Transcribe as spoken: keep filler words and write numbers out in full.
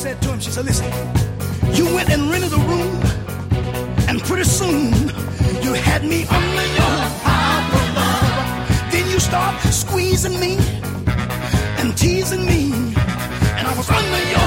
said to him, she said, listen, you went and rented a room, and pretty soon you had me under your power love. Then you start squeezing me and teasing me, and I was under your